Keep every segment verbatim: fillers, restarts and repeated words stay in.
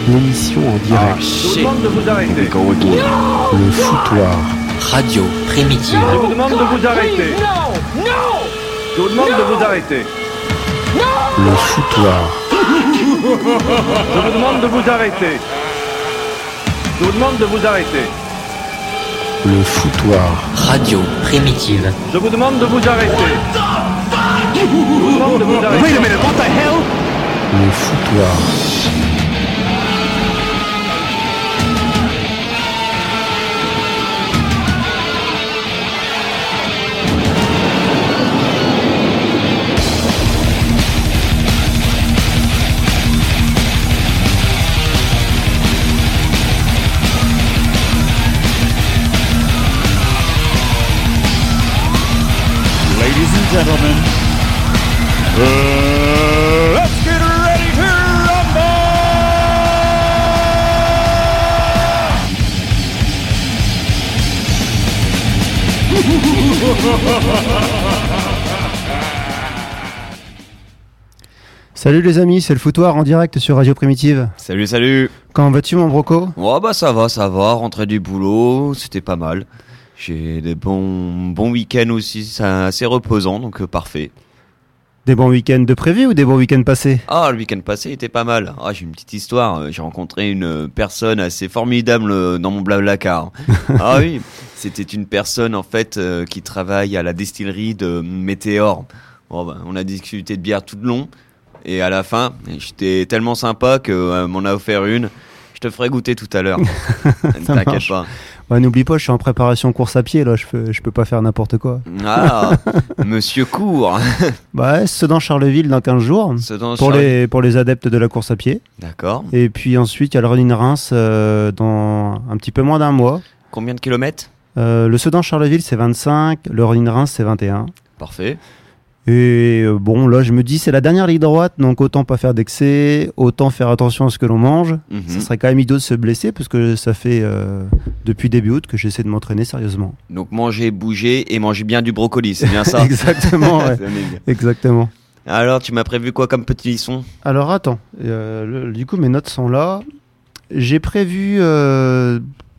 L'émission en direct. Ah, je vous demande de vous arrêter. No Le foutoir. Radio primitive. Je vous demande de vous arrêter. No, no, Je vous demande de vous arrêter. Le foutoir. Je vous demande de vous arrêter. Je vous demande de vous arrêter. Le foutoir. Radio primitive. Je vous demande de vous arrêter. Je vous demande de vous arrêter. Wait a minute, what the hell? Le foutoir. Ladies and gentlemen, uh, let's get ready to rumble! Salut les amis, c'est le foutoir en direct sur Radio Primitive. Salut, salut. Comment vas-tu mon broco? Oh bah ça va, ça va, rentrer du boulot, c'était pas mal. J'ai des bons, bons week-ends aussi, c'est assez reposant, donc euh, parfait. Des bons week-ends de prévu ou des bons week-ends passés? Ah, le week-end passé était pas mal. Ah, j'ai une petite histoire, euh, j'ai rencontré une personne assez formidable euh, dans mon blablacar. Ah oui, c'était une personne en fait euh, qui travaille à la distillerie de Météor. Bon, bah, on a discuté de bière tout le long, et à la fin, j'étais tellement sympa que euh, m'en a offert une. Je te ferai goûter tout à l'heure. Ça T'inquiète marche. pas. Ouais, n'oublie pas, je suis en préparation course à pied là, je peux, je peux pas faire n'importe quoi. Ah, Monsieur Court. Bah ouais, Sedan Charleville dans quinze jours. Sedan Pour Charles- les, pour les adeptes de la course à pied. D'accord. Et puis ensuite, il y a le Running Reims euh, dans un petit peu moins d'un mois. Combien de kilomètres? Euh, le Sedan Charleville, c'est vingt-cinq. Le Running Reims, c'est vingt et un. Parfait. Et euh, bon, là, je me dis, c'est la dernière ligne droite, donc autant pas faire d'excès, autant faire attention à ce que l'on mange. Mhm. Ça serait quand même idiot de se blesser, parce que ça fait euh, depuis début août que j'essaie de m'entraîner sérieusement. Donc manger, bouger et manger bien du brocoli, c'est bien ça? Exactement, ouais. C'est amazing. Exactement. Alors, tu m'as prévu quoi comme petit son? Alors attends, euh, le- du coup mes notes sont là. J'ai prévu euh,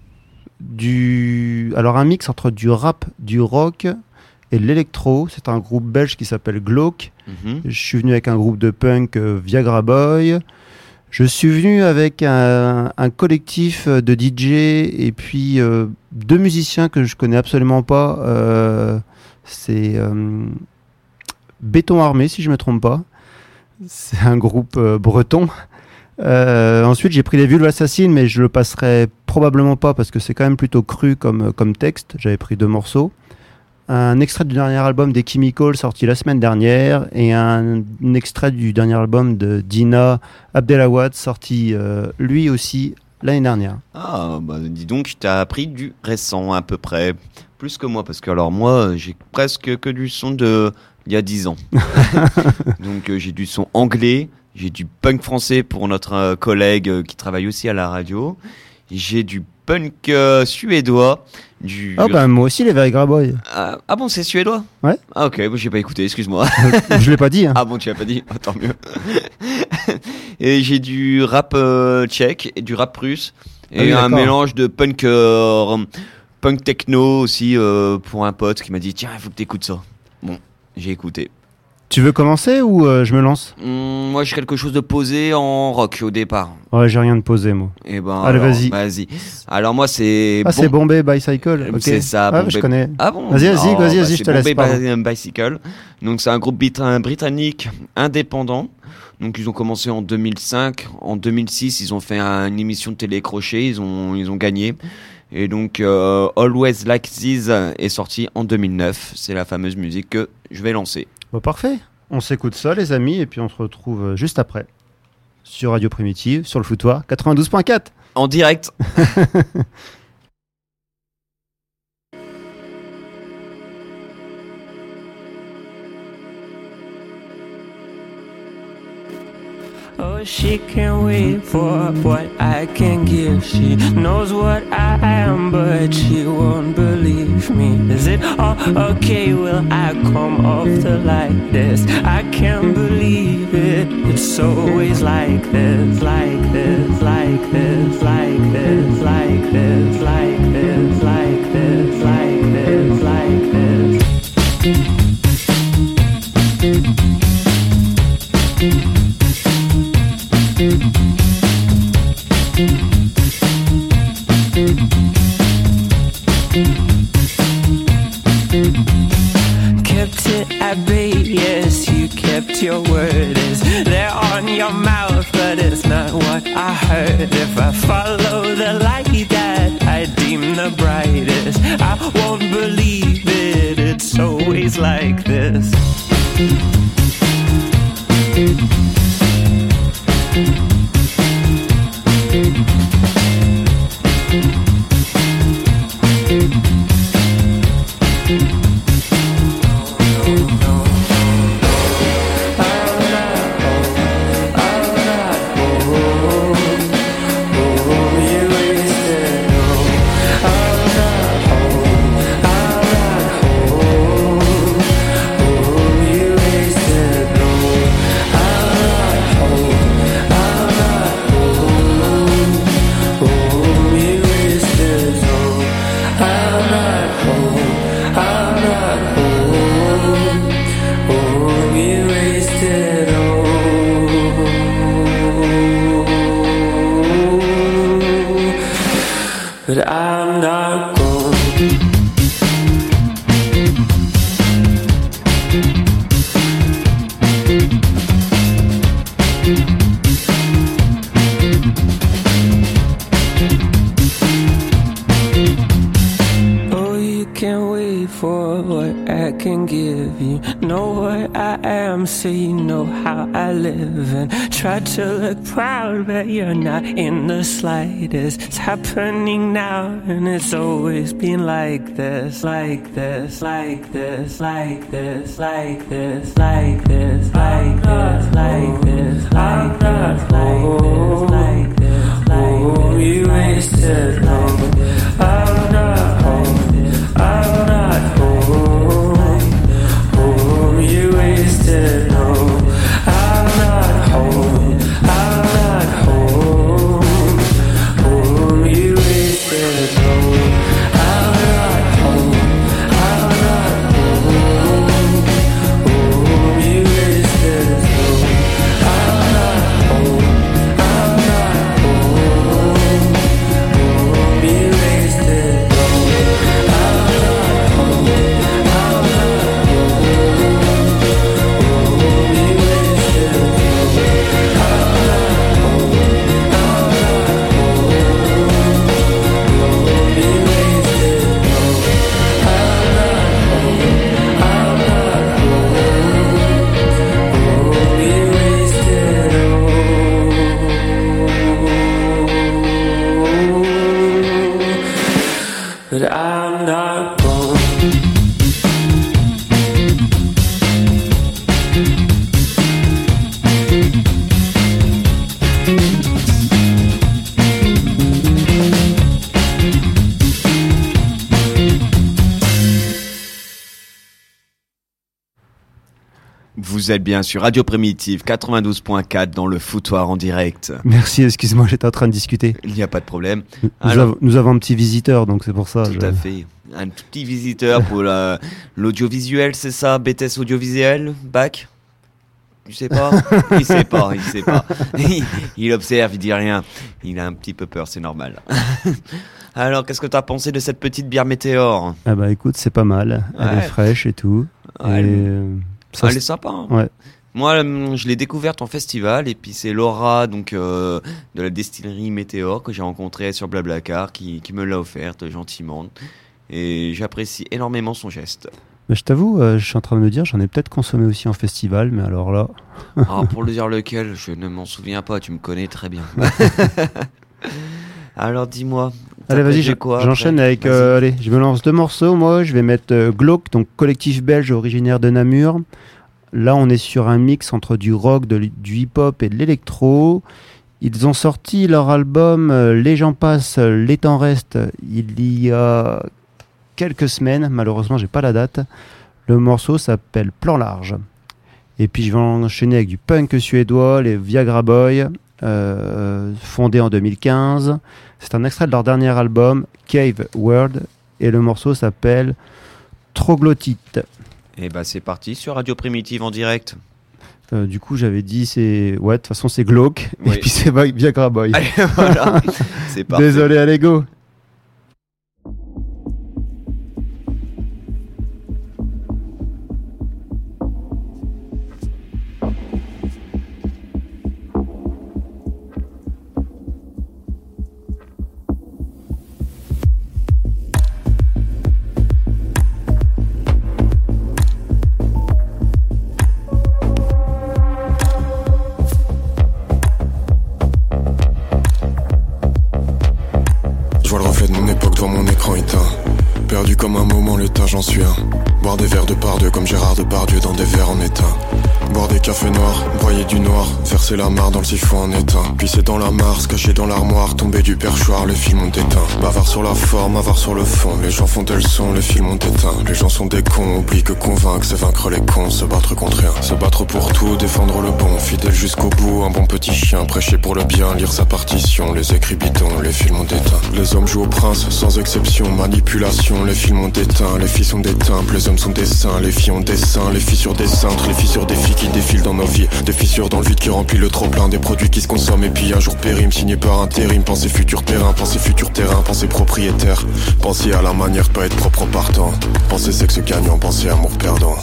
du, alors un mix entre du rap, du rock et de l'électro. C'est un groupe belge qui s'appelle Glauque. Mhm. Je suis venu avec un groupe de punk euh, Viagra Boy. Je suis venu avec un, un collectif de D J et puis euh, deux musiciens que je connais absolument pas. Euh, c'est euh, Béton Armé, si je me trompe pas. C'est un groupe euh, breton. Euh, ensuite, j'ai pris les Vulves Assassines, mais je le passerai probablement pas parce que c'est quand même plutôt cru comme, comme texte. J'avais pris deux morceaux. Un extrait du dernier album des Chemical sorti la semaine dernière et un, un extrait du dernier album de Dina Abdelawad sorti euh, lui aussi l'année dernière. Ah, bah dis donc, t'as appris du récent à peu près. Plus que moi, parce que alors moi, j'ai presque que du son de il y a dix ans. Donc euh, j'ai du son anglais, j'ai du punk français pour notre euh, collègue euh, qui travaille aussi à la radio. J'ai du punk euh, suédois, du... Ah bah moi aussi les Viagra Boy. Ah, ah bon, c'est suédois? Ouais. Ah ok, bon, j'ai pas écouté, excuse-moi. Je l'ai pas dit. Hein. Ah bon, tu l'as pas dit? Oh, tant mieux. Et j'ai du rap euh, tchèque et du rap russe. Et Ah oui, un d'accord. mélange de punk, euh, punk techno aussi euh, pour un pote qui m'a dit tiens, il faut que t'écoutes ça. Bon, j'ai écouté. Tu veux commencer ou euh, je me lance? Hum, moi, j'ai quelque chose de posé en rock au départ. Ouais, j'ai rien de posé moi. Et ben, Allez, alors, vas-y. Vas-y. Alors moi, c'est. Ah, c'est Bombay Bicycle. Ok. C'est ça. Ah, Bombay- je connais. Ah bon? Vas-y, vas-y, Oh, vas-y, bah, vas-y, c'est je te laisse, Bombay pardon. Bi- Bicycle. Donc c'est un groupe brit- un britannique indépendant. Donc ils ont commencé en deux mille cinq. En deux mille six, ils ont fait un- une émission de télé-crochet. Ils ont, ils ont gagné. Et donc euh, Always Like This est sorti en deux mille neuf. C'est la fameuse musique que je vais lancer. Bon, parfait. On s'écoute ça les amis et puis on se retrouve euh, juste après sur Radio Primitive, sur le foutoir quatre-vingt-douze point quatre. En direct. Oh, she can't wait for what I can give. She knows what I am, but she won't believe me. Is it all okay? Will I come off the like this? I can't believe it. It's always like this, like this, like Kept it at bay, yes, you kept your word. Is there on your mouth, but it's not what I heard. If I follow the light that I deem the brightest, I won't believe it, it's always like this. But I'm not gone. Oh, you can't wait for what I can give you. Know what I am, so you know how I live. And try to look proud, but you're not in the slightest. It's happening now, and it's always been like this, like this, like this, like this, like this, like this, like this, like this, like this, like this, like this, like this. You wasted long. I'm not home. I'm not home. Home, you wasted long. I'm not home. I'm not home. Home, you wasted long. I'm not home. I'm not home. Home, you wasted long. I'm not home. I'm not home. Home, you wasted long. I'm not home. I'm not home. Home, you wasted long. I'm not home. I'm not home. Home, you wasted long. I'm not home. I'm not home. Home, you wasted long. But I'm not gone. Vous êtes bien sur Radio Primitive quatre-vingt-douze point quatre dans le foutoir en direct. Merci, excuse-moi, j'étais en train de discuter. Il n'y a pas de problème. Nous, Alors, avons, nous avons un petit visiteur, donc c'est pour ça. tout je- à fait. Un tout petit visiteur pour la- l'audiovisuel, c'est ça? B T S audiovisuel? Bac? Tu sais pas? Il sait pas, il sait pas. Il, il observe, il dit rien. Il a un petit peu peur, c'est normal. Alors, qu'est-ce que tu as pensé de cette petite bière Météor? Ah bah écoute, c'est pas mal. Elle Ouais. est fraîche et tout. Ouais, et, elle- euh, ça Elle se- est sympa. Hein. Ouais. Moi, hum, je l'ai découverte en festival et puis c'est Laura, donc euh, de la distillerie Météor, que j'ai rencontrée sur Blablacar, qui, qui me l'a offerte gentiment. Et j'apprécie énormément son geste. Mais je t'avoue, euh, je suis en train de me dire, j'en ai peut-être consommé aussi en festival, mais alors là, Ah, pour le dire lequel, je ne m'en souviens pas, tu me connais très bien. Alors dis-moi. t'as allez vas-y, prévu je- quoi j'enchaîne après avec, Vas-y. euh, allez, je me lance deux morceaux, moi, je vais mettre euh, Glauque, donc collectif belge originaire de Namur. Là, on est sur un mix entre du rock, de l- du hip-hop et de l'électro. Ils ont sorti leur album euh, Les gens passent, les temps restent il y a quelques semaines. Malheureusement, j'ai pas la date. Le morceau s'appelle Plan Large. Et puis je vais enchaîner avec du punk suédois, les Viagra Boys, euh, fondés en deux mille quinze. C'est un extrait de leur dernier album, Cave World, et le morceau s'appelle Troglodyte. Eh ben c'est parti sur Radio Primitive en direct. Euh, du coup, j'avais dit, c'est. Ouais, de toute façon, c'est glauque. Oui. Et puis, c'est Viagra Boy. Allez, voilà. C'est parfait. Désolé, allez, go. Je vois le reflet de mon époque devant mon écran éteint. Perdu comme un moment, l'état j'en suis un. Boire des verres de par deux comme Gérard Depardieu dans des verres en étain. Boire des cafés noirs, broyer du noir, verser la mare dans le siphon en étain. Pisser dans la mare, se cacher dans l'armoire, tomber du perchoir, les films ont éteint. Bavard sur la forme, avare sur le fond, les gens font elles sont, les films ont éteint. Les gens sont des cons, oublient que convaincre c'est vaincre les cons, se battre contre rien. Se battre pour tout, défendre le bon, fidèle jusqu'au bout, un bon petit chien, prêcher pour le bien, lire sa partition, les écrits bidons, les films ont éteint. Les hommes jouent au prince, sans exception, manipulation, les films ont éteint. Les filles sont des temples, les hommes sont des saints, les filles ont des seins, les filles sur des cintres, les filles sur des filles qui défilent dans nos vies, des fissures dans le vide qui remplit le trop plein, des produits qui se consomment et puis un jour périment, signé par intérim. Pensez futur terrain, pensez futur terrain, pensez propriétaire, pensez à la manière de pas être propre en partant, pensez sexe gagnant, pensez amour perdant.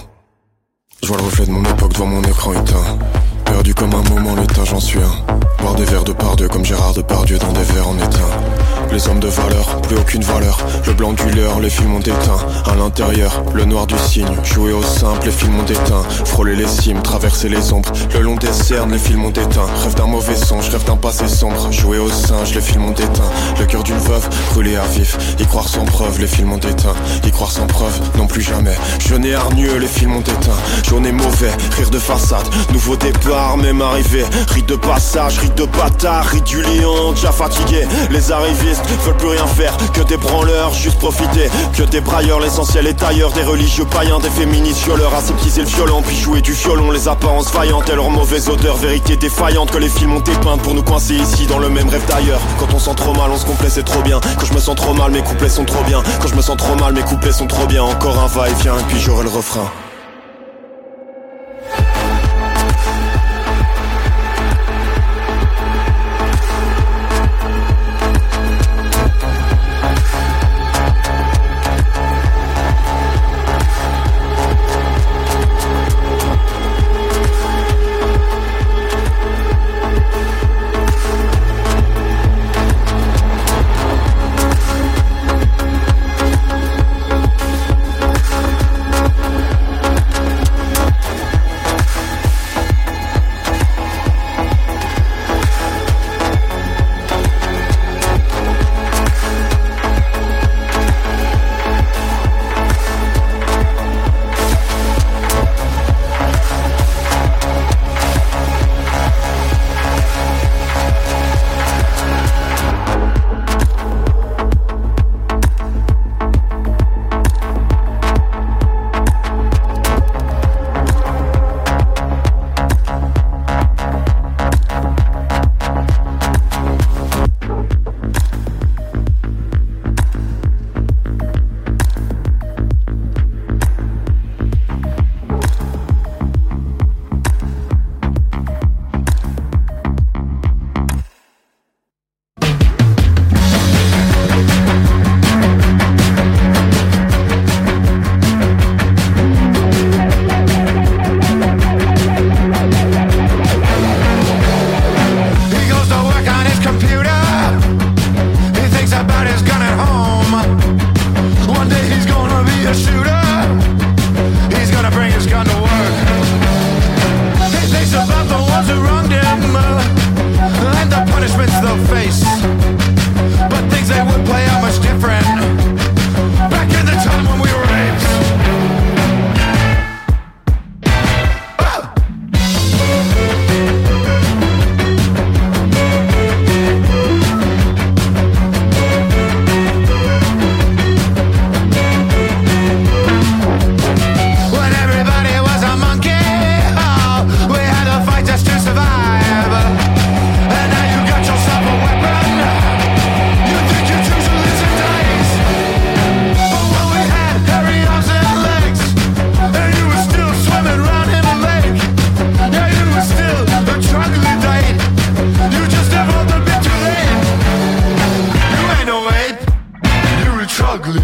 Je vois le reflet de mon époque devant mon écran éteint. Perdu comme un moment, l'état j'en suis un. Boire des verres de par deux comme Gérard Depardieu dans des verres en étain. Les hommes de valeur, plus aucune valeur. Le blanc du leurre, les films ont éteint. À l'intérieur, le noir du cygne. Jouer au simple, les films ont éteint. Frôler les cimes, traverser les ombres. Le long des cernes, les films ont éteint. Rêve d'un mauvais songe, rêve d'un passé sombre. Jouer au singe, les films ont éteint. Le cœur d'une veuve, brûlé à vif. Y croire sans preuve, les films ont éteint. Y croire sans preuve, non plus jamais. Jeune et hargneux, les films ont éteint. Jaune et mauvais, rire de façade. Nouveau départ, même arrivé. Rite de passage, rite de bâtard. Rite du lion, déjà fatigué. Les arrivistes veulent plus rien faire que des branleurs, juste profiter. Que des brailleurs, l'essentiel est ailleurs. Des religieux païens, des féministes violeurs. Aseptiser le violon, puis jouer du violon. Les apparences vaillantes et leur mauvaise odeur. Vérité défaillante que les films ont dépeinte pour nous coincer ici dans le même rêve d'ailleurs. Quand on sent trop mal, on se complaît, c'est trop bien. Quand je me sens trop mal, mes couplets sont trop bien. Quand je me sens trop mal, mes couplets sont trop bien. Encore un va-et-vient et puis j'aurai le refrain.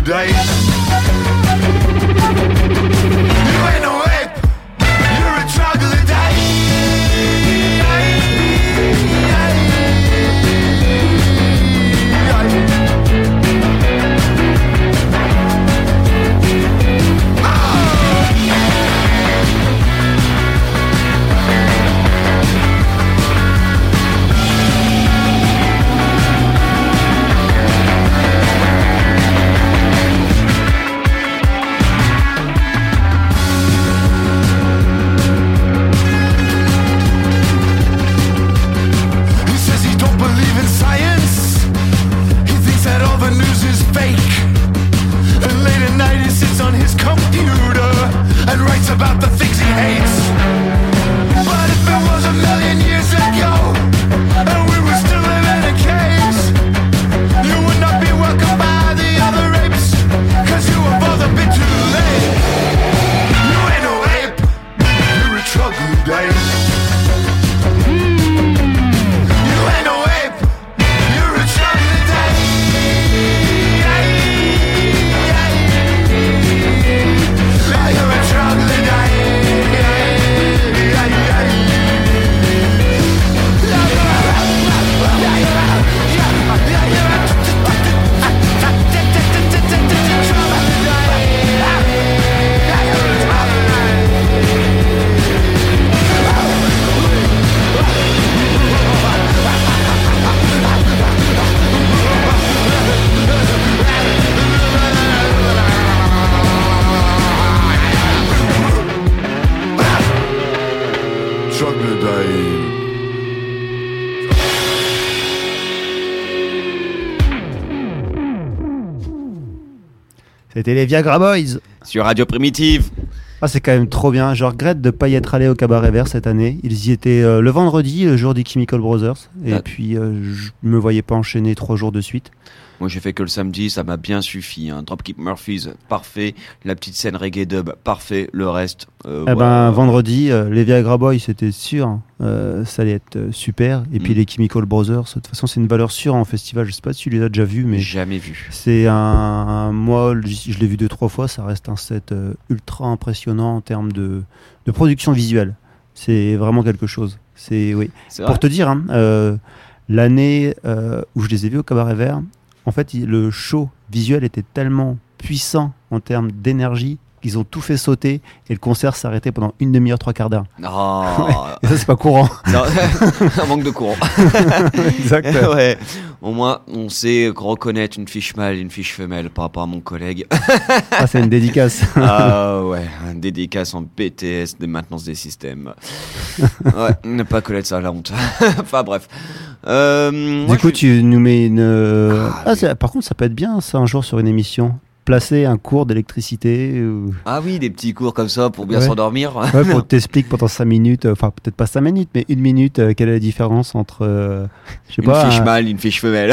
troglodyte. You ain't no ape, you're a troglodyte. About the things he hates. But if it was a million years ago and we were still living in caves, you would not be welcomed by the other apes, cause you were both a bit too late. You ain't no ape, you're a troglodyte. You ain't no ape, you're a troglodyte. You're a troglodyte. C'était les Viagra Boys sur Radio Primitive. Ah, c'est quand même trop bien. Je regrette de ne pas y être allé au Cabaret Vert cette année. Ils y étaient euh, le vendredi, le jour des Chemical Brothers. Et ah. puis, euh, je ne me voyais pas enchaîner trois jours de suite. Moi, j'ai fait que le samedi, ça m'a bien suffi. Hein. Dropkick Murphys, parfait. La petite scène reggae dub, parfait. Le reste, euh, eh voilà. ben, vendredi, euh, les Viagra Boys, c'était sûr. Euh, ça allait être euh, super. Et mm. puis les Chemical Brothers, de toute façon, c'est une valeur sûre en festival. Je sais pas si tu les as déjà vus, mais jamais vu. C'est un, un moi, je l'ai vu deux trois fois. Ça reste un set euh, ultra impressionnant en termes de, de production visuelle. C'est vraiment quelque chose. C'est oui. C'est Pour te dire, hein, euh, l'année euh, où je les ai vus au Cabaret Vert. En fait, le show visuel était tellement puissant en termes d'énergie qu'ils ont tout fait sauter et le concert s'est arrêté pendant une demi-heure, trois quarts d'heure. Oh. Ouais. Et ça, c'est pas courant. Non, un manque de courant. Exact. Ouais. Au moins, on sait reconnaître une fiche mâle et une fiche femelle par rapport à mon collègue. Ah, c'est une dédicace. Ah ouais, une dédicace en B T S de maintenance des systèmes. Ouais, ne pas connaître ça, la honte. Enfin bref. Euh, du coup, je... tu nous mets une. Ah, ah, mais... par contre, ça peut être bien ça un jour sur une émission. Placer un cours d'électricité ou... Ah oui, des petits cours comme ça pour bien ouais. s'endormir. Ouais, pour t'expliquer pendant cinq minutes, enfin peut-être pas cinq minutes, mais une minute, euh, quelle est la différence entre, euh, je sais une pas, fiche un, mâle, une fiche femelle,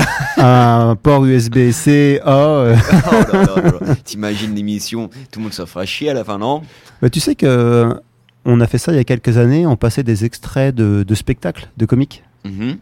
un port U S B C A. Euh... Oh là là là là. T'imagines l'émission, tout le monde se fera chier à la fin, non? Bah, tu sais que on a fait ça il y a quelques années, on passait des extraits de, de spectacles, de comiques. Mm-hmm.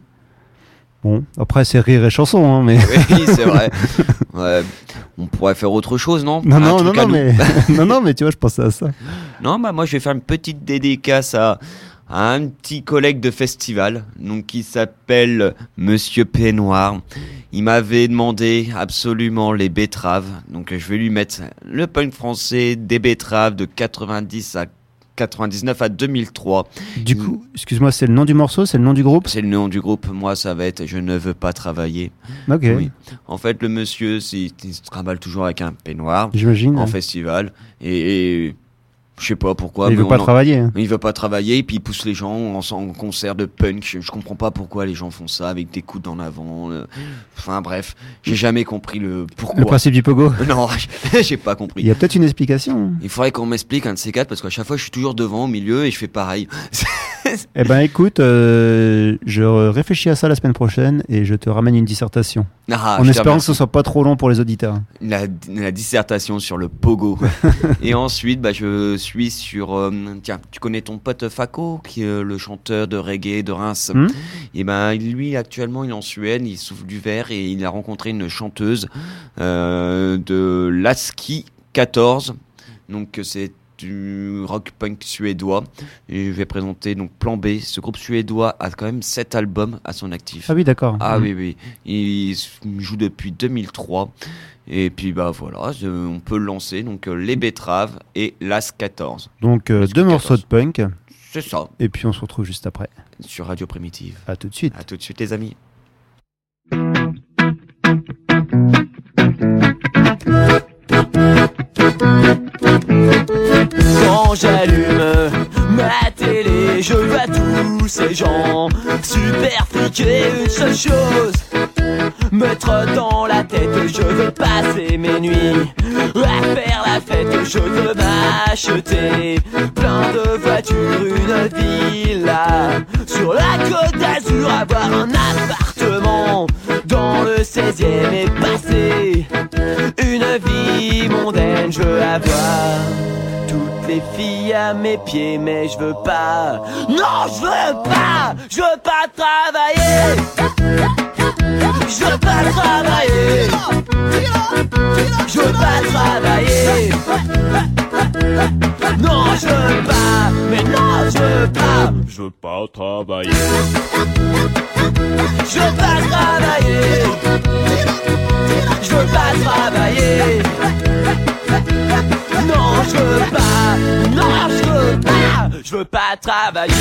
Bon, après c'est rire et chanson, hein, mais. Oui, c'est vrai. Ouais, on pourrait faire autre chose, non? Non, non, non, non, mais... non, non, mais tu vois, je pensais à ça. Non, bah moi, je vais faire une petite dédicace à, à un petit collègue de festival, donc qui s'appelle Monsieur Peignoir. Il m'avait demandé absolument les betteraves, donc je vais lui mettre le punk français des betteraves de quatre-vingt-dix à quatre-vingt-dix-neuf à deux mille trois. Du coup, excuse-moi, c'est le nom du morceau, c'est le nom du groupe? C'est le nom du groupe. Moi, ça va être Je ne veux pas travailler. Ok. Oui. En fait, le monsieur, il se trimballe toujours avec un peignoir. J'imagine. En festival. Et, et je sais pas pourquoi. Il mais veut pas en... travailler. Hein. Il veut pas travailler, et puis il pousse les gens en, en concert de punk. Je, je comprends pas pourquoi les gens font ça avec des coudes en avant. Euh... Enfin bref, j'ai jamais compris le pourquoi. Le principe du pogo. Non, j'ai pas compris. Il y a peut-être une explication. Il faudrait qu'on m'explique un de ces quatre, parce qu'à chaque fois je suis toujours devant, au milieu, et je fais pareil. Eh ben écoute, euh, je réfléchis à ça la semaine prochaine et je te ramène une dissertation. Ah, en je te espérant que remercie. ce soit pas trop long pour les auditeurs. La, la dissertation sur le pogo. Et ensuite, bah, je suis sur. euh, tiens, tu connais ton pote Fako, qui est le chanteur de reggae de Reims. Hmm. Et ben, lui, actuellement, il est en Suède, il souffle du verre et il a rencontré une chanteuse euh, de Lasky quatorze. Donc, c'est du rock punk suédois. Et je vais présenter donc Plan B. Ce groupe suédois a quand même sept albums à son actif. Ah oui, d'accord. Ah Hmm. oui, oui. Il joue depuis deux mille trois. Et puis, bah voilà, je- on peut le lancer. Donc, euh, Les Betteraves et Las quatorze. Donc euh, Lasky deux morceaux de punk C'est ça, et puis on se retrouve juste après. sur Radio Primitive. À tout de suite. À tout de suite, les amis. Quand j'allume ma télé, je vois tous ces gens super friqués. Une seule chose me trotte dans la tête. Je veux passer mes nuits à faire la fête. Je veux m'acheter plein de voitures, une villa sur la côte d'Azur, avoir un appartement dans le seizième et passer une vie mondaine. Je veux avoir toutes les filles à mes pieds, mais je veux pas. Non, je veux pas. Je veux pas travailler. Je veux pas travailler. Je veux pas travailler. Non, je veux pas. Mais non, je veux pas. Je veux pas travailler. Je veux pas travailler. Je veux pas travailler. Non, je veux pas. Non, je veux pas. Je veux pas travailler.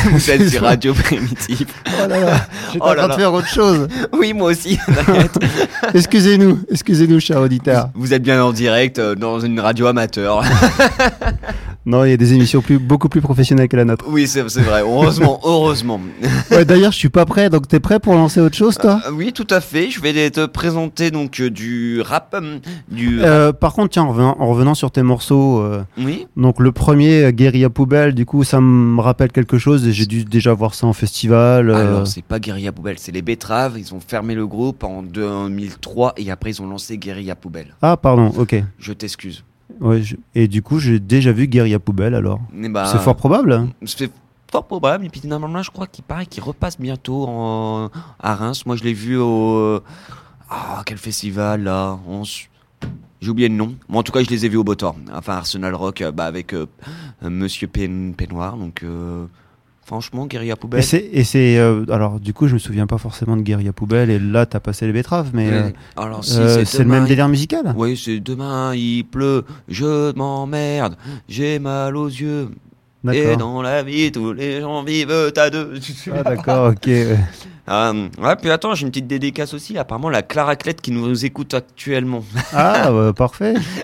Vous êtes sur Radio Primitive. Oh là là, j'étais Oh en là train là. de faire autre chose. Oui, moi aussi. T'inquiète. Excusez-nous, excusez-nous, cher auditeur. Vous êtes bien en direct euh, dans une radio amateur. Non, il y a des émissions plus, beaucoup plus professionnelles que la nôtre. Oui, c'est c'est vrai. Heureusement, heureusement. Ouais, d'ailleurs, je suis pas prêt, donc t'es prêt pour lancer autre chose, toi? Euh, oui, tout à fait. Je vais te présenter donc euh, du rap, euh, du. Euh, par contre, tiens, en revenant, en revenant sur tes morceaux, euh, Oui. donc le premier, euh, Guérilla Poubelle, du coup, ça me rappelle quelque chose et j'ai dû déjà voir ça en festival. euh, Alors, c'est pas Guérilla Poubelle, c'est les Betteraves. Ils ont fermé le groupe en deux mille trois et après ils ont lancé Guérilla Poubelle. Ah, pardon, ok. Je t'excuse. Ouais, je- Et du coup, j'ai déjà vu Guérilla Poubelle alors. Eh ben, C'est fort probable. C'est fort probable. Et puis normalement, je crois qu'il paraît qu'il repasse bientôt en... à Reims. Moi, je l'ai vu au. Ah, quel festival là On s- J'ai oublié le nom. Moi, en tout cas, je les ai vus au Botor. Enfin, Arsenal Rock, euh, bah, avec euh, euh, Monsieur Pen- Peignoir. Donc, euh, franchement, Guérilla Et Poubelle. c'est, et c'est euh, alors du coup, je me souviens pas forcément de Guérilla Poubelle et là, t'as passé les betteraves, mais euh, Ouais. Alors, si, euh, c'est c'est le demain, même il- délire musical. Oui, c'est demain, il pleut, je m'emmerde, j'ai mal aux yeux. Et D'accord. dans la vie, tous les gens vivent à deux. Ah, d'accord, ok. ouais. Euh, ouais, puis attends, j'ai une petite dédicace aussi. Apparemment, la Claraclette qui nous écoute actuellement. Ah, bah, parfait. Donc,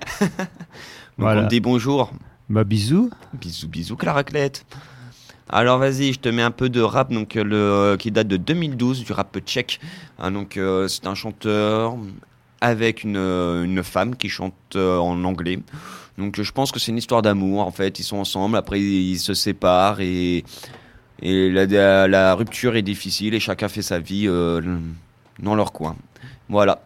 Voilà. on te dit bonjour. Bah bisous. Bisous, bisous, Claraclette. Alors vas-y, je te mets un peu de rap donc, euh, le, euh, qui date de deux mille douze, du rap tchèque. Hein, donc, euh, c'est un chanteur avec une, euh, une femme qui chante euh, en anglais. Donc je pense que c'est une histoire d'amour. En fait, ils sont ensemble, après ils se séparent et, et la, la, la rupture est difficile et chacun fait sa vie euh, dans leur coin. Voilà.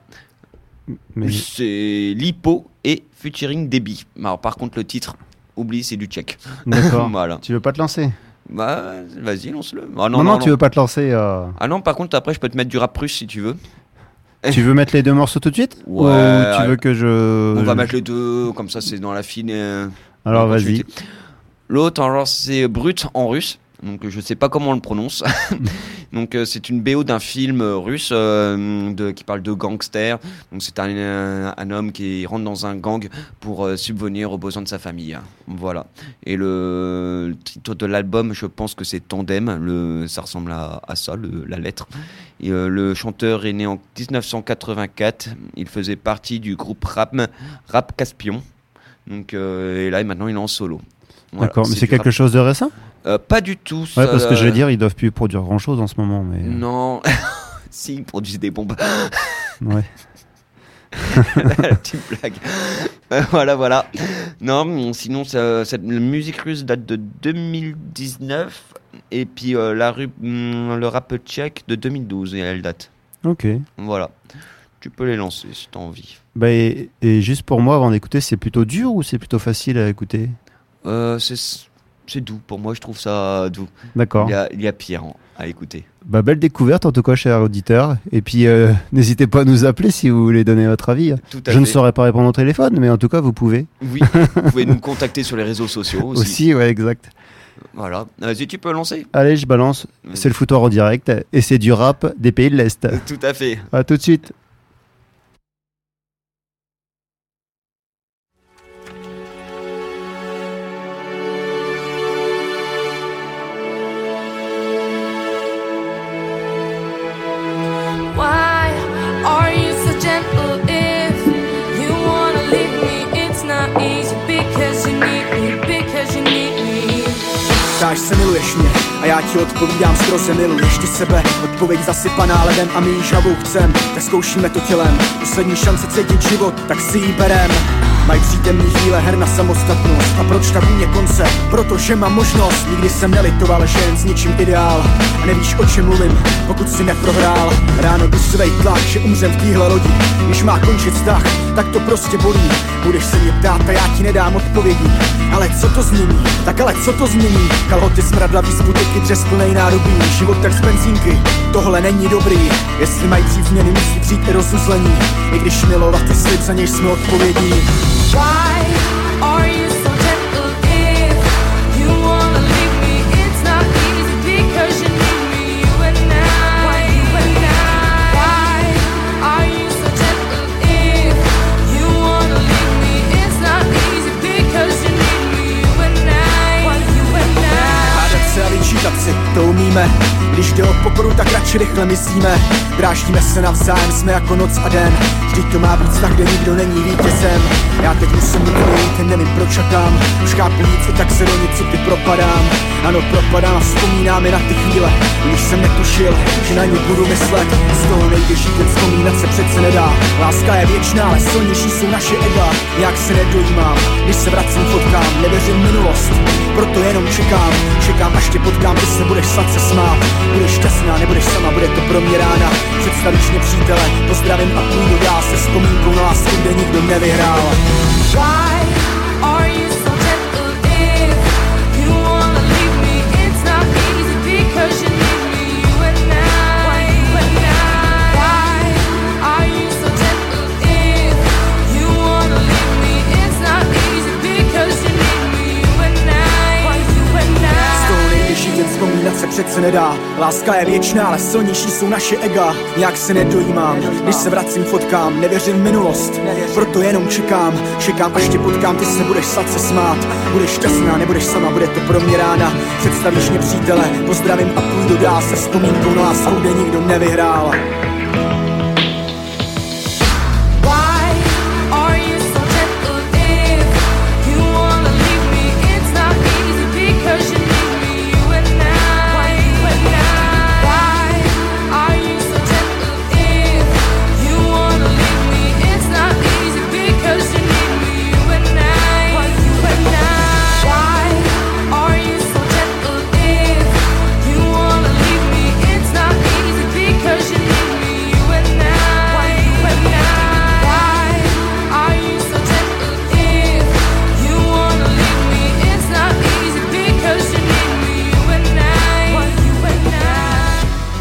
Mais C'est Lipo et featuring Débit. Alors par contre le titre, oublie, c'est du tchèque. d'accord. Voilà. Tu veux pas te lancer? Bah vas-y, lance-le. Ah, Non, non, tu veux pas te lancer. euh, Ah non, par contre après je peux te mettre du rap russe si tu veux. Tu veux mettre les deux morceaux tout de suite? Ouais, Ou tu ouais. veux que je. On va mettre les deux, comme ça c'est dans la fine. euh, Alors dans la vas-y. continuité. L'autre, alors c'est Brut en russe. Donc je sais pas comment on le prononce. Donc euh, c'est une B O d'un film euh, russe euh, de, qui parle de gangster. Donc c'est un, un, un homme qui rentre dans un gang pour euh, subvenir aux besoins de sa famille. Voilà. Et le, le titre de l'album, je pense que c'est Tandem. Le, ça ressemble à, à ça, le, la lettre. Et euh, le chanteur est né en dix-neuf cent quatre-vingt-quatre. Il faisait partie du groupe rap, rap Caspion. Donc euh, et là maintenant il est en solo. Voilà, D'accord, mais c'est du quelque rap. chose de récent? Euh, pas du tout. Ouais, ça, parce que je euh, veux dire, ils doivent plus produire grand chose en ce moment. Mais... Non. Si, ils produisent des bombes. Ouais. La petite blague. Euh, voilà, voilà. Non, mais sinon, ça, cette la musique russe date de deux mille dix-neuf. Et puis euh, la ru- hum, le rap tchèque de deux mille douze. Et elle date. Ok. Voilà. Tu peux les lancer si t'as envie. Bah, et, et juste pour moi, avant d'écouter, c'est plutôt dur ou c'est plutôt facile à écouter? Euh, c'est, c'est doux. Pour moi, je trouve ça doux. D'accord. Il y a, il y a pire hein, à écouter. Bah, belle découverte en tout cas, cher auditeur. Et puis, euh, n'hésitez pas à nous appeler si vous voulez donner votre avis. Tout à Je ne fait. saurais pas répondre au téléphone, mais en tout cas, vous pouvez. Oui, vous pouvez nous contacter sur les réseaux sociaux aussi. Aussi, ouais, exact. Voilà. Vas-y, tu peux lancer. Allez, je balance. C'est le foutoir en direct et c'est du rap des pays de l'Est. Tout à fait. À tout de suite. Why are you so gentle if you wanna leave me? It's not easy because you need me, because you need me. Ptáš se, miluješ mě a já ti odpovídám stroze, miluješ ty sebe. Odpověď zasypaná ledem a my ji žhavou chcem. Tak zkoušíme to tělem, poslední šance cítit život, tak si ji berem. Mají přítemný chvíle her na samostatnost. A proč ta vůně konce? Protože mám možnost. Nikdy jsem nelitoval, že jen s ničím ideál. A nevíš, o čem mluvím, pokud si neprohrál. Ráno dusivej tlak, že umřem v téhle lodi. Když má končit vztah, tak to prostě bolí. Budeš se mě ptát a já ti nedám odpovědi. Ale co to změní? Tak ale co to změní? Kalhoty, smradlavý sputeky, dřez plnej nádobí. Život tak z benzínky, tohle není dobrý. Jestli mají dřív změny, musí přijít i rozuzlení. I když milovat je slib, za něž jsme odpovědí. Why are you so gentle if you wanna leave me? It's not easy because you need me, you and I, you and I. Why are you so gentle if you wanna leave me? It's not easy because you need me, you and I, you and I. Hádat se a vyčítat si, Proč rychle myslíme, dráždíme se navzájem, jsme jako noc a den. Vždyť to má být vztah, kde nikdo není vítězem. Já teď musím někde jít, nevím proč čakám. Už chápu víc, i tak se do něco ty propadám. Ano, propadám a vzpomínám na ty chvíle, když jsem netušil, že na ní budu myslet. Z toho nejde žít, jen vzpomínat se přece nedá. Láska je věčná, ale silnější jsou naše ega. Jak se nedojímám, když se vracím fotkám. Nevěřím minulost, proto jenom čekám. Čekám, až tě potkám, ty se budeš sladce smát. Budeš šťastná, nebudeš sama, bude to pro mě rána. Představíš mě přítele, pozdravím a půjdu dál se vzpomínkou na lásku, kde nikdo nevyhrál. Why are you so gentle if you wanna leave me? It's not easy because you need me, you and I, you and I. Why are you so gentle if you wanna leave me? It's not easy because you need me, you and I, you and I. Z toho nejde žít, jen vzpomínat se přece nedá. Láska je věčná, ale silnější jsou naše ega. Nějak se nedojímám, když se vracím fotkám. Nevěřím v minulost, proto jenom čekám. Čekám, až tě potkám, ty se budeš sladce smát. Budeš šťastná, nebudeš sama, bude to pro mě rána. Představíš mě přítele, pozdravím a půjdu dál se vzpomínkou na lásku, kde nikdo nevyhrál. Why are you so gentle if you wanna leave me? It's not easy because you need me, you and I, you and I. Why are you so gentle if you wanna leave me? It's not easy because you need me, you and I, you and I. Why are you so gentle if you wanna leave me? It's not easy because you need me, you and I, you and I. Why are you so gentle if you wanna leave me? It's not easy because you need me, you and I, you and I.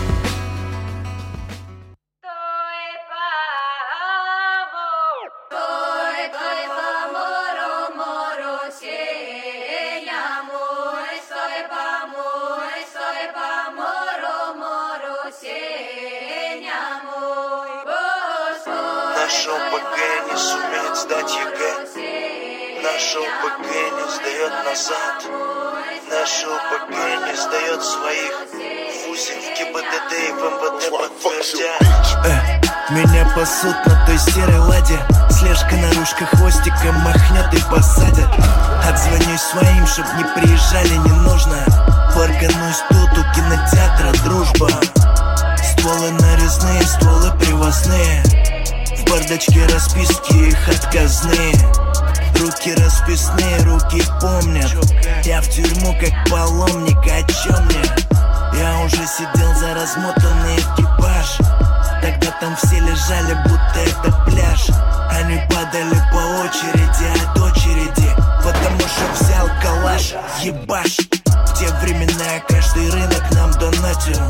Наше ОПГ не сумеет сдать ЕГЭ. Наше ОПГ не сдает назад. Наше ОПГ не сдает своих. В УЗИ, в ГИБДД и в МВД подтвердят. Э, меня пасут на той серой ладе. Слежка наружка хвостиком махнет и посадят. Отзвонюсь своим, чтоб не приезжали, не нужно. Парганусь тут у кинотеатра «Дружба». Стволы нарезные, стволы привозные. В бардачке расписки, их отказные. Руки расписные, руки помнят. Я в тюрьму как паломник, о чем мне? Я уже сидел за размотанный экипаж. Тогда там все лежали, будто это пляж. Они падали по очереди от очереди, потому что взял калаш, ебаш. В те времена каждый рынок нам донатил.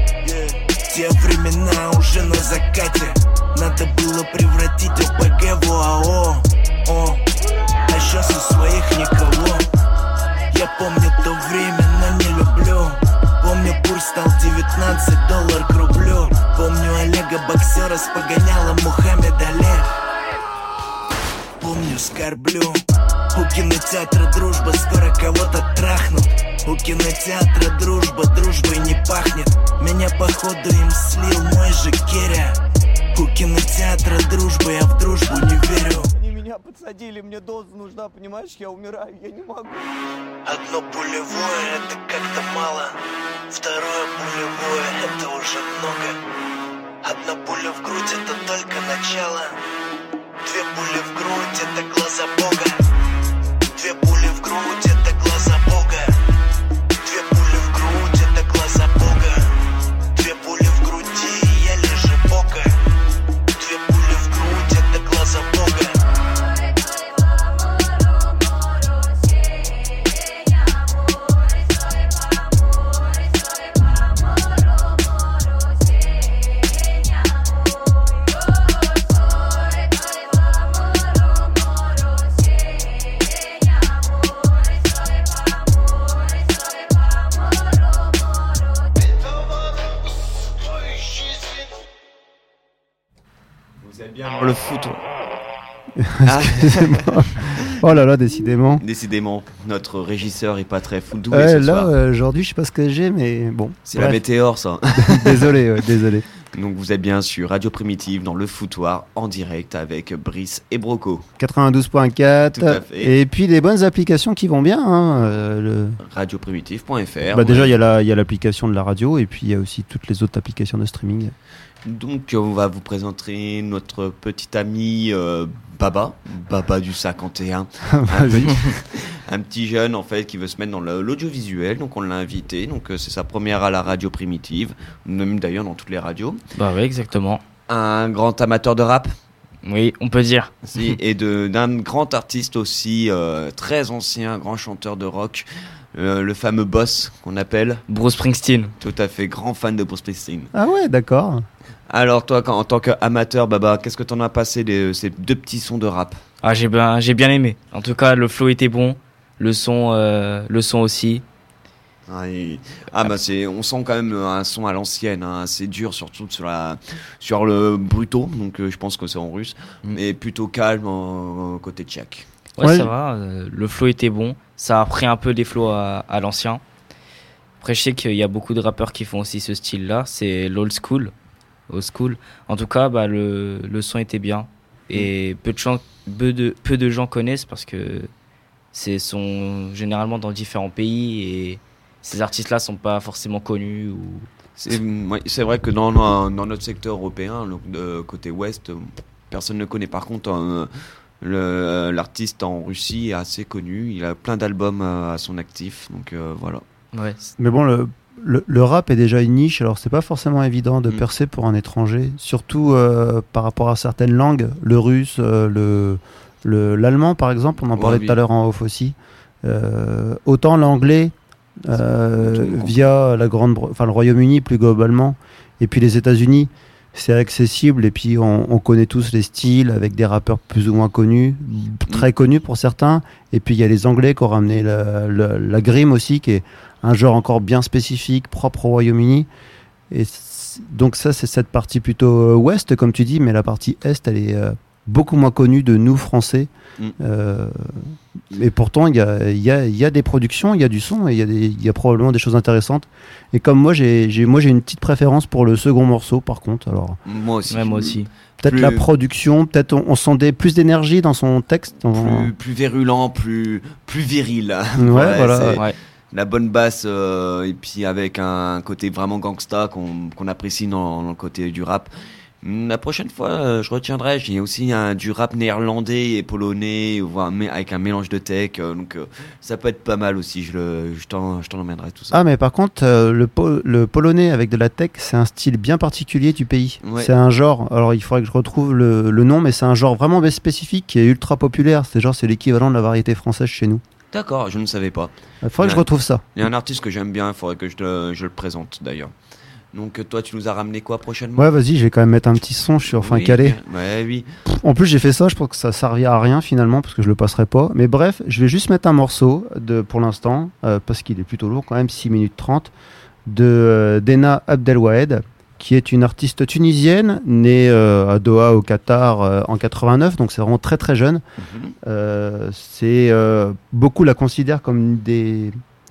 В те времена уже на закате. Надо было превратить ОПГ в ОАО. О, а сейчас у своих никого. Я помню то время, но не люблю. Помню, курс стал девятнадцать долларов к рублю. Помню Олега боксера с погонялом Мухаммед Али. Помню, скорблю. У кинотеатра «Дружба» скоро кого-то трахнут. У кинотеатра «Дружба» дружбой не пахнет. Меня походу им слил мой же Керя. У кинотеатра «Дружба» я в дружбу не верю. Они меня подсадили, мне доза нужна, понимаешь, я умираю, я не могу. Одно пулевое — это как-то мало. Второе пулевое — это уже много. Одна пуля в грудь — это только начало. Две пули в грудь — это глаза Бога. Две пули в грудь — это глаза Бога. Две пули в грудь — это глаза Бога. Две пули в груди — я лежу Бога. Две пули в грудь — это глаза Бога. Le foot. Excusez-moi. Oh là là, décidément. Décidément, notre régisseur est pas très fou doué Ouais, ce là, soir. euh, aujourd'hui, je sais pas ce que j'ai, mais bon. C'est bref. la météore, ça. Désolé, ouais, désolé. Donc vous êtes bien sur Radio Primitive dans le foutoir en direct avec Brice et Broco. quatre-vingt-douze point quatre. Tout à fait. Et puis des bonnes applications qui vont bien. Hein, euh, le... radio primitive point f r. Bah, déjà, il y a la- il y a l'application de la radio et puis il y a aussi toutes les autres applications de streaming. Donc on va vous présenter notre petit ami euh, Baba, Baba du cinquante et un. un, Vas-y. petit, un petit jeune en fait qui veut se mettre dans le- l'audiovisuel, donc on l'a invité. Donc euh, c'est sa première à la radio primitive, même d'ailleurs dans toutes les radios. Bah oui, exactement. Un grand amateur de rap. Oui, on peut dire. Si, et de- d'un grand artiste aussi, euh, très ancien, grand chanteur de rock, euh, le fameux boss qu'on appelle Bruce Springsteen. Tout à fait, grand fan de Bruce Springsteen. Ah ouais, d'accord. Alors toi, quand- en tant qu'amateur, Baba, qu'est-ce que t'en as passé de ces deux petits sons de rap? Ah, j'ai bien, j'ai bien aimé. En tout cas, le flow était bon, le son, euh, le son aussi. Ah, et- ah, bah c'est, on sent quand même un son à l'ancienne, hein, assez dur, surtout sur la, sur le bruto. Donc euh, je pense que c'est en russe, mais plutôt calme en, en côté tchèque. Ouais, Ouais. ça va. euh, le flow était bon. Ça a pris un peu des flows à, à l'ancien. Après, je sais qu'il y a beaucoup de rappeurs qui font aussi ce style-là. C'est l'old school. Old school. En tout cas, bah, le, le son était bien. Et peu de, gens, peu, de, peu de gens connaissent parce que c'est sont généralement dans différents pays et ces artistes-là sont pas forcément connus. Ou... C'est, ouais, c'est vrai que dans, dans, dans notre secteur européen, le, de côté ouest, euh, personne ne connaît. Par contre, euh, le, l'artiste en Russie est assez connu. Il a plein d'albums euh, à son actif. Donc euh, voilà. Ouais. Mais bon, le, le, le rap est déjà une niche, alors c'est pas forcément évident de Mm. percer pour un étranger, surtout euh, par rapport à certaines langues, le russe, euh, le, le, l'allemand par exemple, on en Ouais, parlait oui. tout à l'heure en off aussi. Euh, autant l'anglais euh, tout compris. via la grande, enfin le Royaume-Uni plus globalement, et puis les États-Unis, c'est accessible et puis on, on connaît tous les styles avec des rappeurs plus ou moins connus, très connus pour certains. Et puis il y a les Anglais qui ont ramené la, la, la grime aussi, qui est un genre encore bien spécifique, propre au Royaume-Uni. Et c- donc ça, c'est cette partie plutôt euh, ouest, comme tu dis, mais la partie est, elle est euh, beaucoup moins connue de nous, Français. Mm. Euh, et pourtant, il y a, il y, a, il y a des productions, il y a du son, et il y a, des, il y a probablement des choses intéressantes. Et comme moi, j'ai, j'ai, moi, j'ai une petite préférence pour le second morceau, par contre. Alors, Moi aussi. Ouais, moi aussi. peut-être Plus- la production, peut-être on, on sent des, plus d'énergie dans son texte. dans- Plus, plus virulent, plus, plus viril. Ouais, voilà. c'est Ouais. La bonne basse, euh, et puis avec un côté vraiment gangsta qu'on, qu'on apprécie dans, dans le côté du rap. Hum, La prochaine fois, euh, je retiendrai. J'ai aussi un, du rap néerlandais et polonais, voire mé- avec un mélange de tech. euh, donc euh, ça peut être pas mal aussi. Je, le, je, t'en, je t'en emmènerai tout ça. Ah, mais par contre, euh, le, po- le polonais avec de la tech, c'est un style bien particulier du pays. Ouais. C'est un genre, alors il faudrait que je retrouve le, le nom, mais c'est un genre vraiment spécifique qui est ultra populaire. C'est genre, c'est l'équivalent de la variété française chez nous. D'accord, je ne savais pas. Il faudrait que je Ouais. retrouve ça. Il y a un artiste que j'aime bien, il faudrait que je, te- je le présente d'ailleurs. Donc euh, toi, tu nous as ramené quoi prochainement? Ouais, vas-y, je vais quand même mettre un petit son, je suis enfin Oui, calé. Ouais, oui. En plus, j'ai fait ça, je pense que ça servira à rien finalement, parce que je le passerai pas. Mais bref, je vais juste mettre un morceau de, pour l'instant, euh, parce qu'il est plutôt lourd quand même, six minutes trente, de euh, Dena Abdelwahed, qui est une artiste tunisienne, née euh, à Doha au Qatar euh, en quatre-vingt-neuf, donc c'est vraiment très très jeune. Mhm. Euh, c'est euh, beaucoup la considèrent comme une des,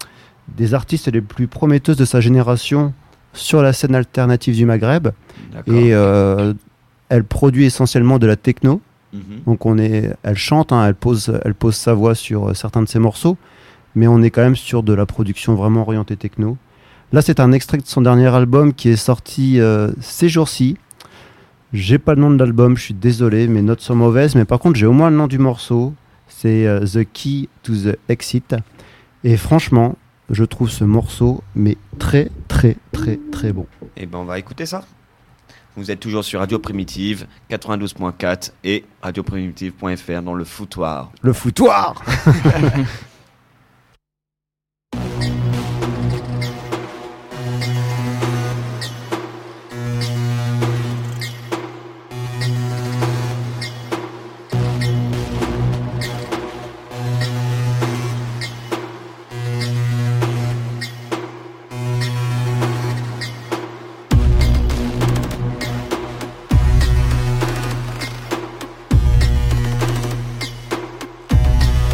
des artistes les plus prometteuses de sa génération sur la scène alternative du Maghreb. D'accord. Et euh, elle produit essentiellement de la techno. Mhm. Donc on est, elle chante, hein, elle pose, elle pose sa voix sur euh, certains de ses morceaux, mais on est quand même sur de la production vraiment orientée techno. Là, c'est un extrait de son dernier album qui est sorti euh, ces jours-ci. J'ai pas le nom de l'album, je suis désolé, mes notes sont mauvaises, mais par contre j'ai au moins le nom du morceau. C'est euh, The Key to the Exit. Et franchement, je trouve ce morceau mais très très très très bon. Eh ben, on va écouter ça. Vous êtes toujours sur Radio Primitive quatre-vingt-douze point quatre et radio primitive point f r dans le foutoir. Le foutoir. Thank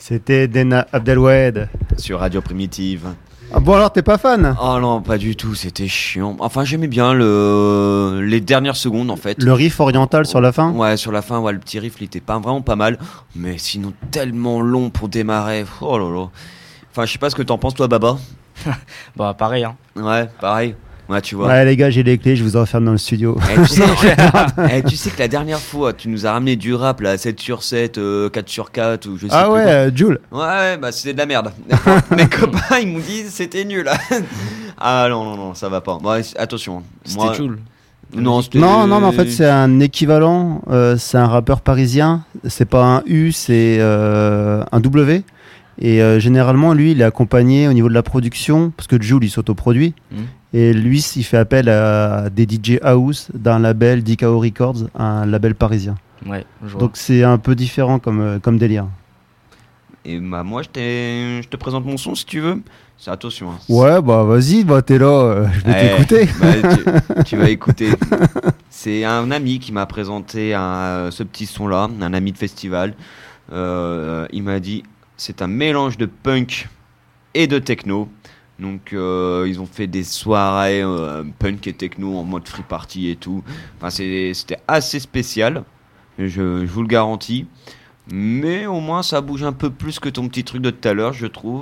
C'était Dena Abdelwed. Sur Radio Primitive. Ah bon, alors t'es pas fan? Oh non, pas du tout, c'était chiant. Enfin, j'aimais bien le... les dernières secondes en fait. Le riff oriental sur la fin? Ouais, sur la fin, ouais, le petit riff, il était pas, vraiment pas mal. Mais sinon, tellement long pour démarrer. Oh là là. Enfin, je sais pas ce que t'en penses, toi, Baba. Bah, pareil, hein. Ouais, pareil. Ouais, tu vois. Ouais, les gars, j'ai les clés, je vous enferme dans le studio. Eh, tu, sais, eh, tu sais que la dernière fois, tu nous as ramené du rap, là, sept sur sept, euh, quatre sur quatre, ou je sais Ah plus ouais, quoi. euh, Jules. Ouais, ouais, bah c'était de la merde. Mes copains, ils m'ont dit c'était nul. Ah non, non, non, ça va pas. Bon, attention. C'était Moi... Jules. Non, c'était... Non, non, mais en fait, c'est un équivalent. Euh, c'est un rappeur parisien. C'est pas un U, c'est euh, un W. Et euh, généralement, lui, il est accompagné au niveau de la production, parce que Jules, il s'autoproduit. Mmh. Et lui, il fait appel à des D J house d'un label D K O Records, un label parisien. Ouais, je vois. Donc c'est un peu différent comme, euh, comme délire. Et bah, moi, je, t'ai... je te présente mon son si tu veux. C'est attention. Hein. Ouais, bah vas-y, bah, t'es là, euh, je vais Eh, t'écouter. bah, tu, tu vas écouter. C'est un ami qui m'a présenté un, ce petit son-là, un ami de festival. Euh, il m'a dit c'est un mélange de punk et de techno. Donc euh, ils ont fait des soirées euh, punk et techno en mode free party et tout. Enfin, c'est, c'était assez spécial, je, je vous le garantis. Mais au moins ça bouge un peu plus que ton petit truc de tout à l'heure, je trouve.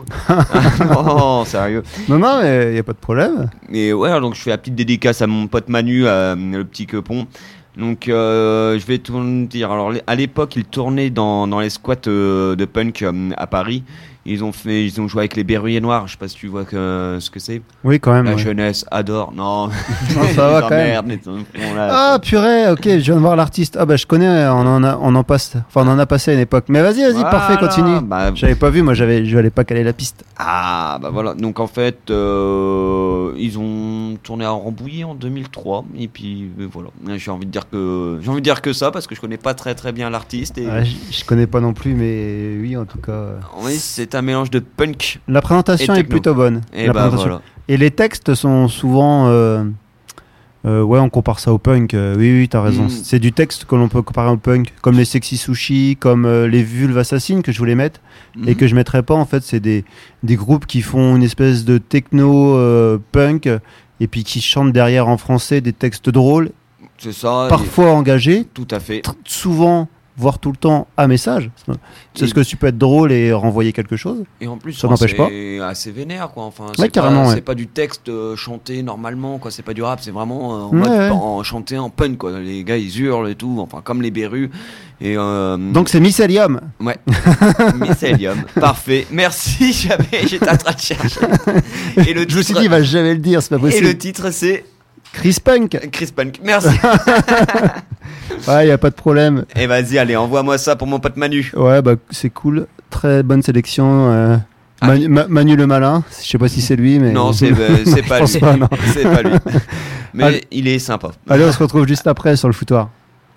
Non, sérieux. Non, non, mais y a pas de problème. Et ouais, donc je fais la petite dédicace à mon pote Manu, à, le petit Quepon. Donc euh, je vais tout dire. Alors à l'époque, il tournait dans, dans les squats euh, de punk euh, à Paris. Ils ont fait, ils ont joué avec les Berruyers Noirs. Je sais pas si tu vois que, ce que c'est. Oui, quand même. La ouais. jeunesse adore. Non, Non, ça va Non, quand merde, même. mais on l'a- Ah purée, ok, je viens de voir l'artiste. Ah bah je connais, on en a, on en passe, enfin on en a passé à une époque. Mais vas-y, vas-y, Voilà, parfait, continue. bah- J'avais pas vu, moi j'avais, je allais pas caler la piste. Ah bah voilà. Donc en fait, euh, ils ont tourné à Rambouillet en deux mille trois. Et puis euh, voilà. J'ai envie de dire que, j'ai envie de dire que ça parce que je connais pas très très bien l'artiste. Et... Ouais, je, je connais pas non plus, mais oui, en tout cas. euh, Oui, c'est un mélange de punk. La présentation Et est techno. plutôt bonne. Et la bah présentation. voilà. Et les textes sont souvent, euh, euh, ouais, on compare ça au punk. euh, oui, oui, t'as raison. Mm. C'est du texte que l'on peut comparer au punk, comme les Sexy Sushi, comme euh, les Vulves Assassines que je voulais mettre et Mhm. que je mettrais pas. En fait, c'est des des groupes qui font une espèce de techno euh, punk et puis qui chantent derrière en français des textes drôles, C'est ça. parfois engagés, et- Tout à fait. tr- souvent, voire tout le temps à message. C'est Et- ce que tu peux être drôle et renvoyer quelque chose. Et en plus, Ça enfin, n'empêche pas. c'est assez vénère, quoi. Enfin, Ouais, c'est carrément, pas, ouais. c'est pas du texte euh, chanté normalement, quoi. C'est pas du rap, c'est vraiment euh, en Ouais, mode ouais. en, chanté en punk, quoi. Les gars, ils hurlent et tout, enfin, comme les Berus. Et euh, Donc c'est Mycelium. ouais, Mycelium, parfait. Merci, j'avais, j'étais en train de chercher. Et le Je me suis titre- dit, il va jamais le dire, c'est pas et possible. le titre, c'est Chris Punk. Chris Punk. Merci. Ouais, y a pas de problème. Et vas-y, allez, envoie-moi ça pour mon pote Manu. Ouais, bah c'est cool. Très bonne sélection. euh, Ah. Manu, Ma- Manu le malin. Je sais pas si c'est lui, mais. Non, c'est, euh, c'est Je pas pense lui. pas, non. C'est pas lui. Mais Allez. il est sympa. Allez, on se retrouve juste après sur le foutoir.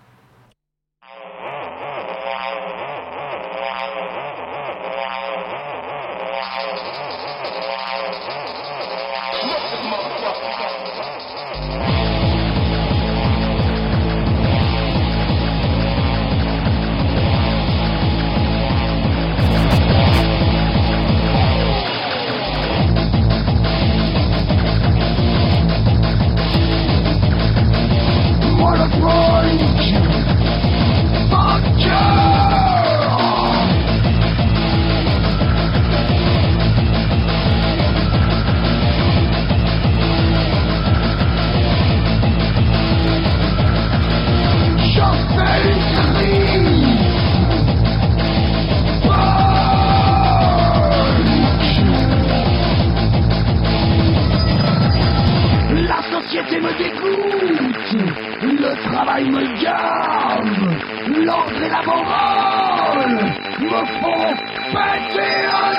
La société me dégoûte, le travail me gave, l'ordre et la morale me font péter un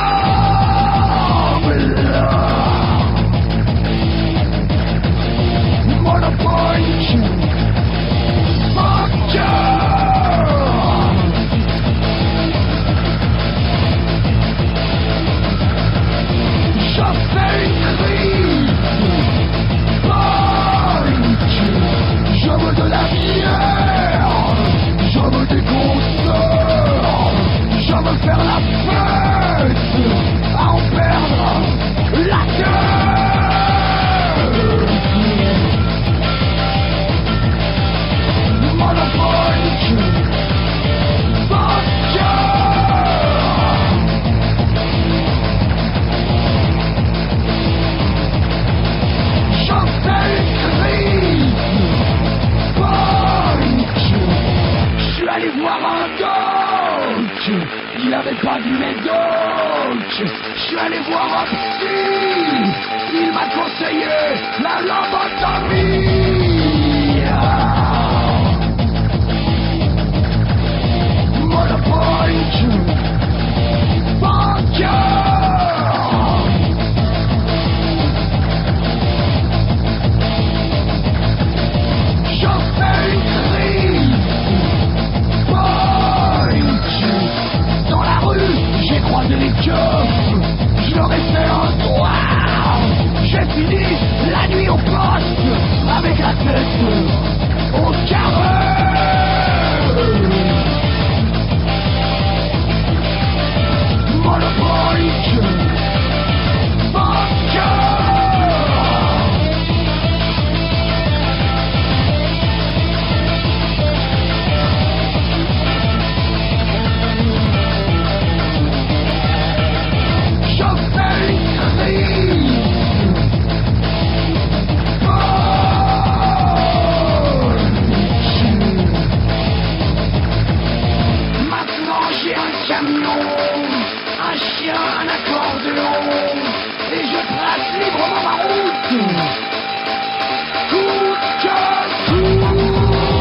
câble. Monopunk, je fais une crise. Je veux de la bière, je veux des concerts, je veux faire la fête. c'est pas du médoc. Je suis allé voir un psy, il m'a conseillé la lobotomie. Monopoint, banquier. Je fais une crise. Point. Dans la rue, j'ai croisé les keufs. Je leur ai fait un doigt. J'ai fini la nuit au poste avec la tête au carré. Monopoint, banquier. J'ai un camion, un chien, un accordéon, et je trace librement ma route. Coûte que coûte.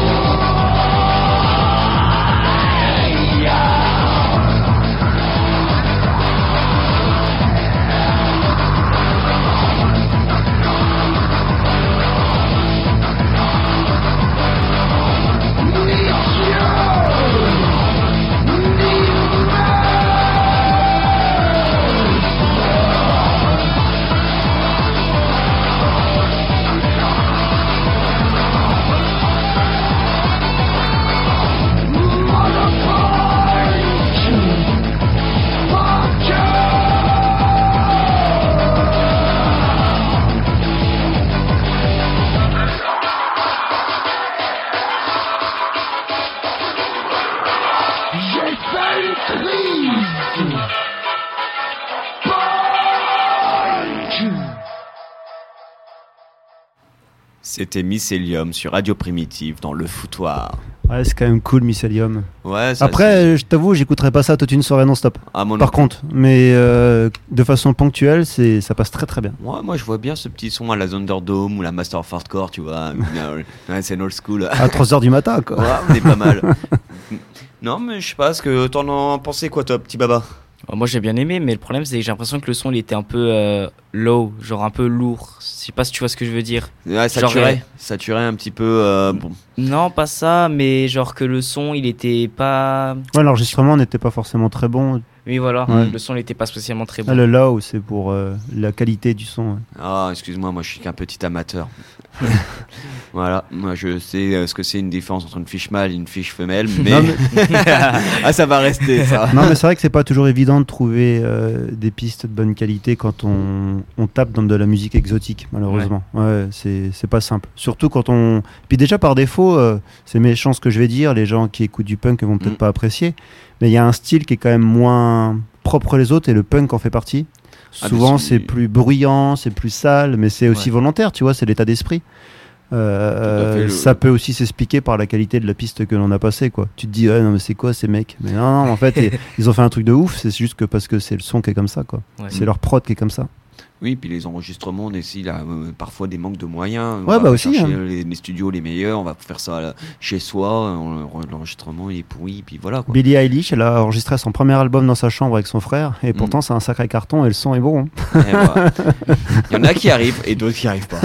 C'était Mycelium sur Radio Primitive dans le foutoir. Ouais, c'est quand même cool, Mycelium. Ouais, ça, après, c'est... je t'avoue, j'écouterai pas ça toute une soirée non-stop. Ah, mon Par nom. contre, mais euh, de façon ponctuelle, c'est, ça passe très très bien. Ouais, moi je vois bien ce petit son à la Thunderdome ou la Master of Hardcore, tu vois. Ouais, c'est old school. À trois heures du matin, quoi. Ouais, on est pas mal. Non, mais je sais pas, ce que t'en as pensé quoi, toi, petit baba? Moi j'ai bien aimé, mais le problème c'est que j'ai l'impression que le son il était un peu euh, low, genre un peu lourd. Je sais pas si tu vois ce que je veux dire. Ouais, saturé, genre, euh... saturé un petit peu. Euh, bon. Non, pas ça, mais genre que le son il était pas. Ouais, l'enregistrement n'était pas forcément très bon. Oui, voilà, ouais. Le son n'était pas spécialement très bon. Ah, le low, c'est pour euh, la qualité du son. Ouais. Ah, excuse-moi, moi je suis qu'un petit amateur. Voilà, moi je sais euh, ce que c'est une différence entre une fiche mâle et une fiche femelle, mais, non, mais... ah ça va rester ça. Non mais c'est vrai que c'est pas toujours évident de trouver euh, des pistes de bonne qualité quand on, on tape dans de la musique exotique, malheureusement. Ouais, ouais c'est, c'est pas simple. Surtout quand on... Puis déjà par défaut, euh, c'est méchant ce que je vais dire, les gens qui écoutent du punk vont peut-être mm. pas apprécier, mais il y a un style qui est quand même moins propre les autres et le punk en fait partie. Ah, souvent c'est plus bruyant, c'est plus sale, mais c'est aussi ouais. volontaire, tu vois, c'est l'état d'esprit. Euh, ça le... peut aussi s'expliquer par la qualité de la piste que l'on a passée, quoi. Tu te dis ouais, non mais c'est quoi ces mecs, mais non, non en fait ils, ils ont fait un truc de ouf, c'est juste que parce que c'est le son qui est comme ça, quoi. Ouais. C'est leur prod qui est comme ça. Oui, puis les enregistrements, on essaie là, euh, parfois des manques de moyens. Ouais, on bah va aussi. chercher Hein. les, les studios les meilleurs, on va faire ça là, chez soi. On, l'enregistrement il est pourri, puis voilà. Quoi. Billie Eilish, elle a enregistré son premier album dans sa chambre avec son frère, et pourtant mm. c'est un sacré carton et le son est bon. Il bah, y en a qui arrivent et d'autres qui arrivent pas.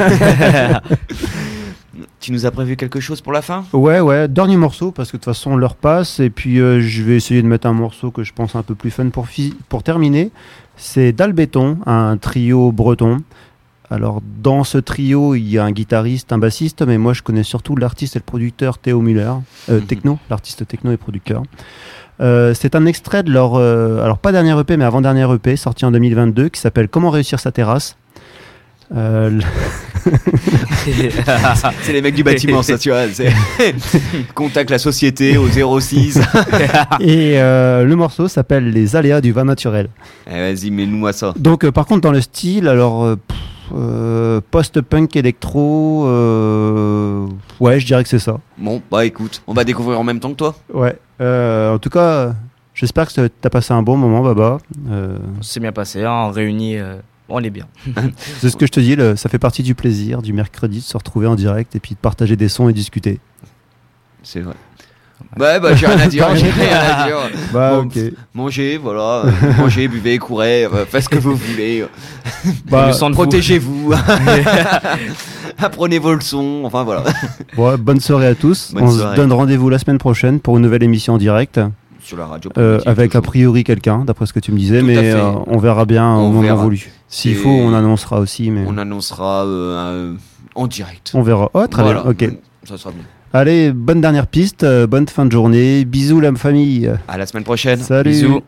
Tu nous as prévu quelque chose pour la fin ? Ouais, ouais, dernier morceau, parce que de toute façon l'heure passe, et puis euh, je vais essayer de mettre un morceau que je pense un peu plus fun pour, fi- pour terminer. C'est Dalbéton, un trio breton. Alors dans ce trio, il y a un guitariste, un bassiste, mais moi je connais surtout l'artiste et le producteur Théo Muller, euh, mm-hmm. techno, l'artiste techno et producteur. Euh, c'est un extrait de leur, euh, alors pas dernier E P, mais avant-dernier E P, sorti en deux mille vingt-deux, qui s'appelle Comment réussir sa terrasse. Euh, c'est les mecs du bâtiment, ça, tu vois. C'est... Contacte la société au zéro six. Et euh, le morceau s'appelle Les aléas du vin naturel. Eh, vas-y, mets-nous à ça. Donc, euh, par contre, dans le style, alors euh, pff, euh, post-punk électro, euh, ouais, je dirais que c'est ça. Bon, bah écoute, on va découvrir en même temps que toi. Ouais. Euh, en tout cas, J'espère que tu as passé un bon moment, Baba. Euh... C'est bien passé, hein, on réunit, euh, on est bien. C'est ce que je te dis, le, ça fait partie du plaisir du mercredi de se retrouver en direct et puis de partager des sons et discuter. C'est vrai. Ouais, bah j'ai rien à dire, j'ai rien à dire. Bah, bon, ok. Mangez, voilà, euh, mangez, buvez, courez, euh, faites ce que vous voulez. Bah, protégez-vous. Apprenez vos leçons, enfin voilà. Ouais, bonne soirée à tous. Bonne On soirée. se donne rendez-vous la semaine prochaine pour une nouvelle émission en direct. Sur la radio. Euh, primitive, avec a toujours. priori quelqu'un, d'après ce que tu me disais, Tout à mais fait. euh, on verra bien On au moment verra. voulu. S'il C'est- faut, on annoncera aussi, mais On annoncera euh, un- en direct. on verra. Oh, très Voilà. bien, ok. Ça sera bien. Allez, bonne dernière piste, euh, bonne fin de journée, bisous la famille. À la semaine prochaine. Salut. Bisous.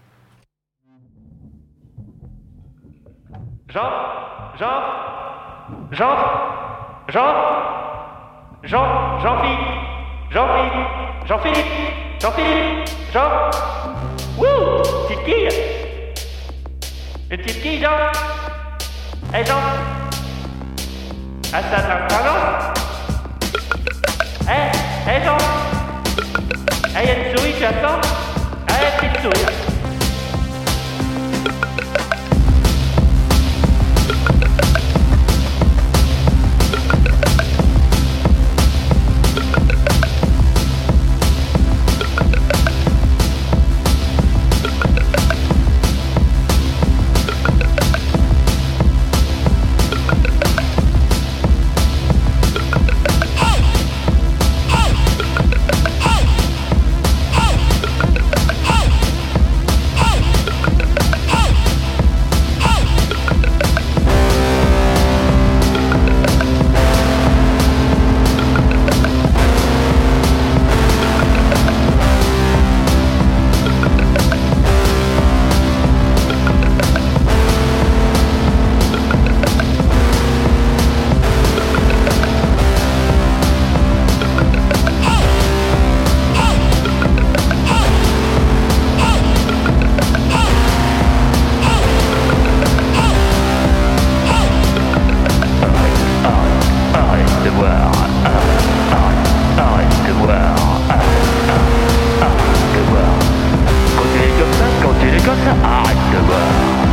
Jean Jean Jean Jean Jean Jean-Philippe Jean-Philippe Jean-Philippe Jean-Philippe Jean Wouh Petite quille Une petite quille, Jean Eh, Jean Ah, ça, ça, pardon Eh, eh, Jean Eh, y'a une souris, tu attends Eh, petite souris, là. Arrête de boire, arrête, arrête, arrête de boire, arrête, arrête, arrête de boire. Continue comme ça, continue comme ça, arrête de boire.